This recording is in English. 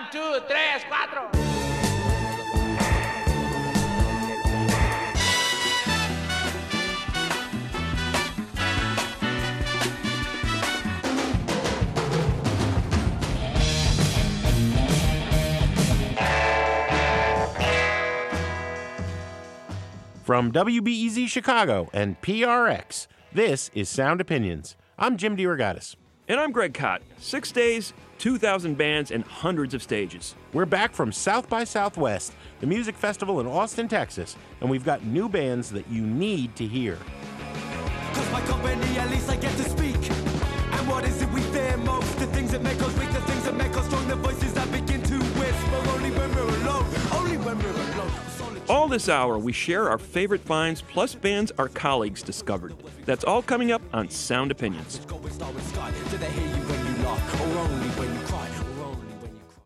2, 3, 4. From WBEZ Chicago and PRX, this is Sound Opinions. I'm Jim DeRogatis. And I'm Greg Kot. 6 days, 2,000 bands, and hundreds of stages. We're back from South by Southwest, the music festival in Austin, Texas, and we've got new bands that you need to hear. 'Cause my company, at least I get to speak. And what is it we fear most? The things that make us weak, the things that make us strong, the voices that begin to whisper. Only when we're alone, only when we're alone. All this hour, we share our favorite finds, plus bands our colleagues discovered. That's all coming up on Sound Opinions. Do they hear you when you laugh, or only when you